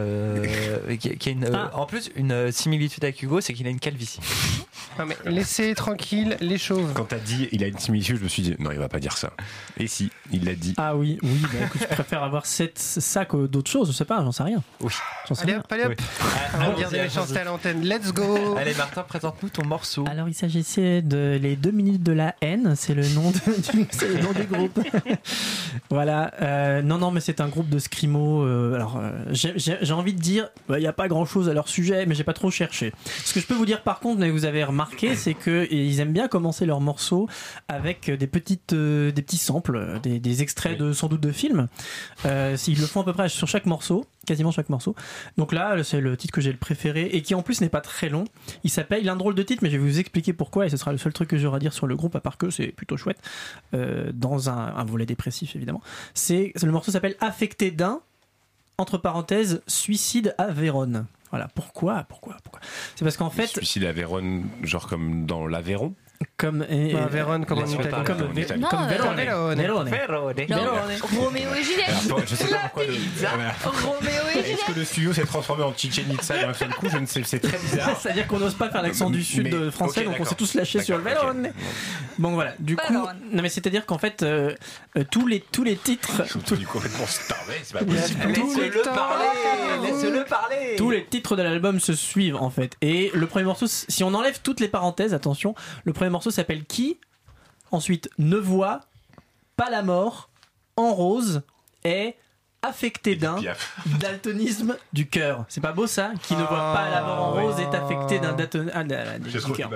euh, qui, qui a une, euh, Ah. en plus une euh, similitude avec Hugo, c'est qu'il a une calvitie. Non, mais laissez tranquille les chauves. quand t'as dit il a une similitude, je me suis dit non, il va pas dire ça. Et si, il l'a dit. Ah oui, oui, bah écoute, je préfère avoir cette, ça que d'autres choses, je sais pas, j'en sais rien. Oui. J'en sais Allez rien. hop, allez hop. Oui. On va Allons-y, dire des allons-y. méchancetés à l'antenne. Let's go. Allez Martin, présente-nous ton morceau. Alors il s'agissait de Les deux minutes de la haine, c'est le nom, de, du, c'est le nom du groupe. Voilà, euh, non non mais c'est un groupe de scrimo, euh, alors euh, j'ai, j'ai, j'ai envie de dire, il bah, n'y a pas grand chose à leur sujet mais j'ai pas trop cherché. Ce que je peux vous dire par contre, mais vous avez remarqué, c'est qu'ils aiment bien commencer leurs morceaux avec des petites euh, des petits samples, des, des extraits de sans doute de films. Euh, ils le font à peu près sur chaque morceau, quasiment chaque morceau. Donc là, c'est le titre que j'ai le préféré et qui en plus n'est pas très long. Il s'appelle, il a un drôle de titre, mais je vais vous expliquer pourquoi et ce sera le seul truc que j'aurai à dire sur le groupe, à part que c'est plutôt chouette, euh, dans un, un volet dépressif évidemment. C'est, le morceau s'appelle Affecté d'un, entre parenthèses, suicide à Vérone. Voilà, pourquoi, pourquoi, pourquoi C'est parce qu'en fait... Suicide à Vérone, genre comme dans l'Aveyron. Comme et, bah, Vérone comme en Italie. Comme, comme, Vé- non, comme Vérone. Vérone. Vérone. Vérone. Roméo et Juliette. Alors, je sais pas pourquoi le... Roméo et Juliette. Est-ce que le studio s'est transformé en Chichen Itza d'un seul coup? Je ne sais, c'est très bizarre. C'est-à-dire qu'on n'ose pas faire l'accent du sud mais, français, okay, donc d'accord. on s'est tous lâchés sur le Vérone. Okay. Bon voilà, du coup, Vérone. non mais c'est-à-dire qu'en fait euh, euh, tous les tous les titres, Je suis complètement starvé, c'est pas possible. Laisse-le parler, laisse-le parler. Tous les titres de l'album se suivent en fait. Et le premier morceau, si on enlève toutes les parenthèses, attention, le premier morceau s'appelle Qui. Ensuite, Ne voit pas la mort, En rose et Affecté d'un daltonisme du cœur. C'est pas beau ça? Qui ne voit pas la mort en rose est affecté d'un daltonisme ah, du cœur.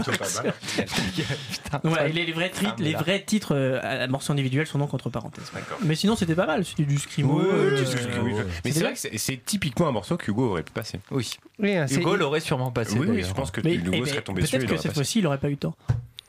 Voilà, les, les vrais, tri- les vrais titres euh, morceaux individuels sont donc entre parenthèses. D'accord. Mais sinon c'était pas mal, c'était du scrimo. Oui, euh, oui, oui, oui, oui. Mais c'est vrai que c'est, c'est typiquement un morceau qu'Hugo aurait pu passer. Oui. Oui, c'est... Hugo l'aurait sûrement passé. Oui, oui, je pense que mais, Hugo eh ben, serait tombé dessus. peut-être que cette fois-ci il aurait pas eu tort.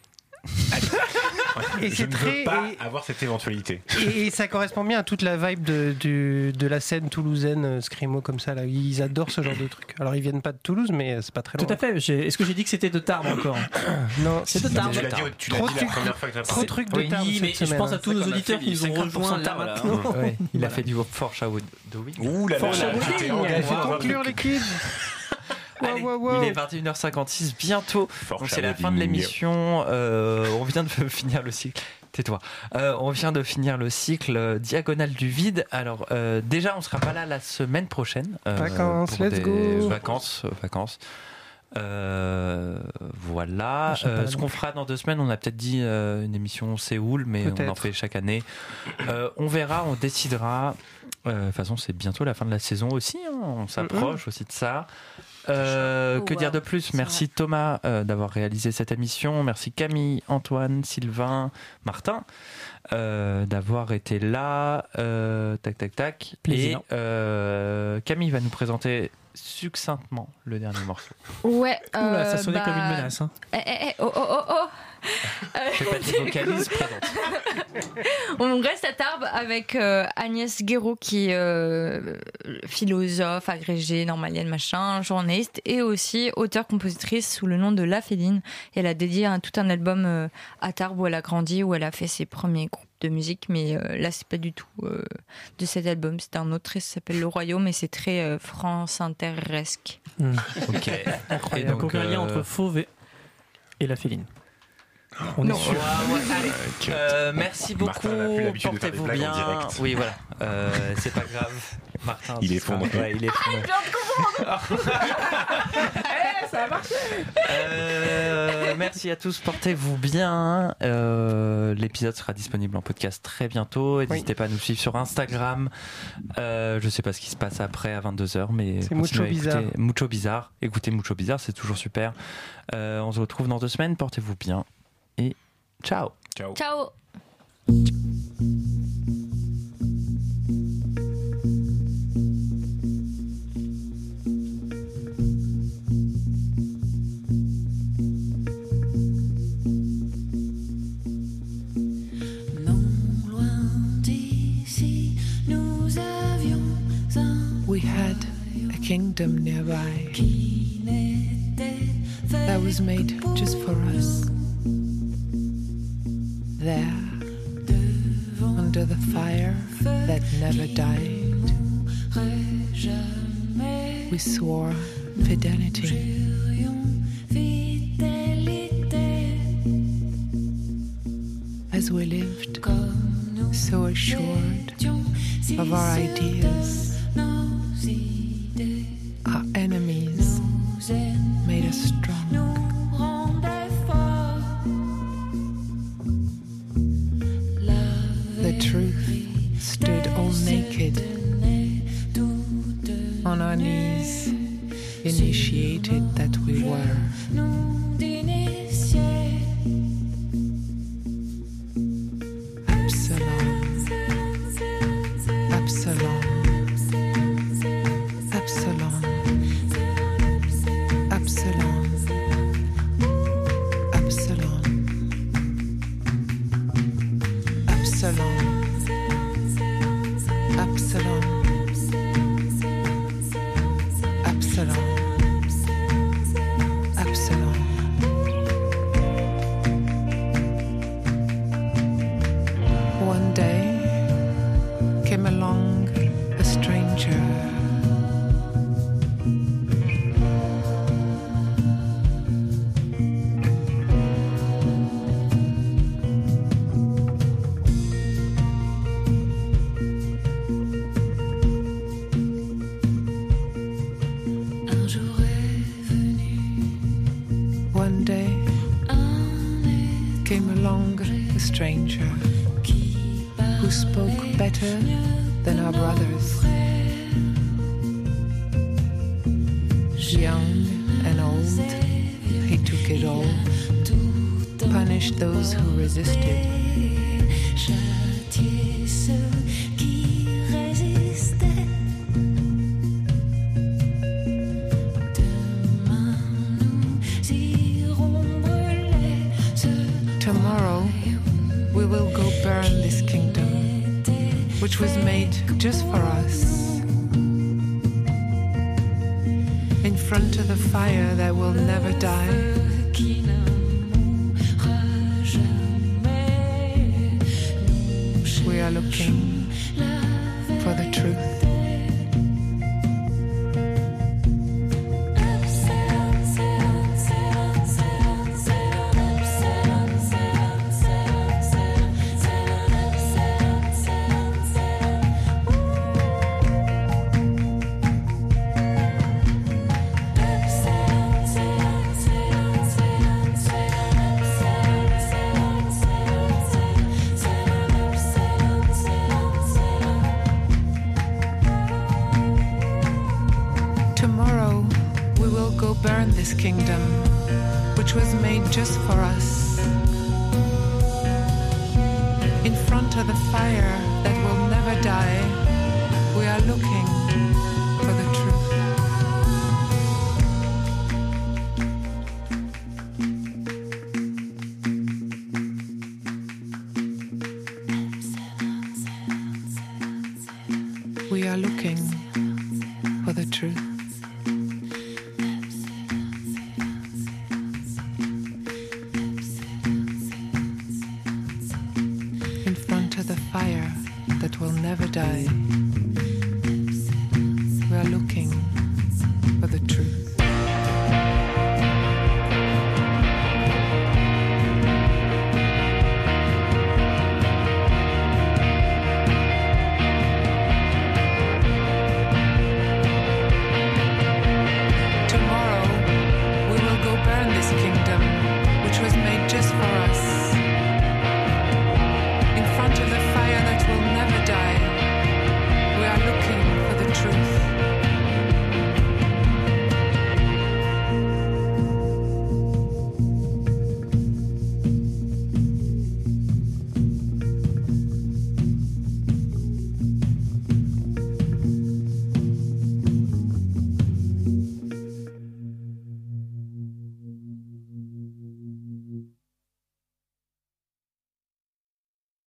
Et je c'est ne très veux pas et, avoir cette éventualité. et ça correspond bien à toute la vibe de, du, de la scène toulousaine, euh, scrimo comme ça là. Ils adorent ce genre de truc. Alors ils viennent pas de Toulouse, mais c'est pas très loin. Tout à fait. J'ai... Est-ce que j'ai dit que c'était de Tarbes encore? Non, c'est de Tarbes. Tu l'as dit, tu l'as trop dit la première fois que tu as Trop de trucs de oui, Tarbes. mais cette je pense à semaine, tous nos auditeurs qui nous ont rejoints là maintenant. Ouais, il a fait du foreshadowing. Ouh là là, il faut conclure les kids. Allez, wow, wow, wow. il est vingt et une heures cinquante-six bientôt. Donc c'est la fin de l'émission. Euh, on vient de finir le cycle. Tais-toi. Euh, on vient de finir le cycle euh, Diagonale du vide. Alors euh, déjà, on sera pas là la semaine prochaine. Euh, vacances, pour let's des go. Vacances, euh, vacances. Euh, voilà. Euh, ce qu'on fera dans deux semaines, on a peut-être dit euh, une émission Séoul, mais peut-être. On en fait chaque année. Euh, on verra, on décidera. Euh, de toute façon, c'est bientôt la fin de la saison aussi. Hein, on s'approche mm-hmm. aussi de ça. Euh, oh, que wow. dire de plus? Merci vrai. Thomas euh, d'avoir réalisé cette émission. Merci Camille, Antoine, Sylvain, Martin euh, d'avoir été là. Euh, tac, tac, tac. Plaisir. Et euh, Camille va nous présenter succinctement le dernier morceau. Ouais. Euh, Oula, ça sonnait bah... comme une menace. Hein. Eh, eh, eh, oh, oh, oh, oh. Je fais pas de vocalise, présente. On reste à Tarbes avec euh, Agnès Guéraud qui est euh, philosophe, agrégée, normalienne, machin, journaliste et aussi auteure-compositrice sous le nom de La Féline. Et elle a dédié un, tout un album euh, à Tarbes où elle a grandi, où elle a fait ses premiers groupes de musique, mais euh, là c'est pas du tout euh, de cet album, c'est un autre, ça s'appelle Le Royaume et c'est très euh, France Inter-esque. Mmh. Ok. Et donc, donc un lien euh... entre Fauve et, et La Féline. On non. est sûr. Ouais, ouais, allez. Euh, merci beaucoup. Portez-vous bien. Oui, voilà. Euh, c'est pas grave. Martin. Il est fondé. Ouais, il est fondé. hey, ça a marché. Euh, merci à tous. Portez-vous bien. Euh, l'épisode sera disponible en podcast très bientôt. N'hésitez oui. pas à nous suivre sur Instagram. Euh, je sais pas ce qui se passe après à vingt-deux heures, mais c'est Mucho Bizarre. Mucho Bizarre. Écoutez Mucho Bizarre, c'est toujours super. Euh, on se retrouve dans deux semaines. Portez-vous bien. Et ciao. Ciao. Ciao. Non loin d'ici, nous avions un We had a kingdom nearby that was made just for us. There, under the fire that never died, we swore fidelity. As we lived, so assured of our ideas, our enemies made us strong. The truth stood all naked on our knees, initiated that we were. Absalom, Absalom, Absalom, Absalom. One day came along a stranger. One day came along a stranger who spoke better than our brothers. Young and old, he took it all, punished those who resisted. Tomorrow we will go burn this kingdom, which was made just for us, in front of the fire that will never die. We are looking for the truth. Tomorrow we will go burn this kingdom, which was made just for us, in front of the fire that will never die. We are looking for the truth. We are looking for the truth. In front of the fire that will never die.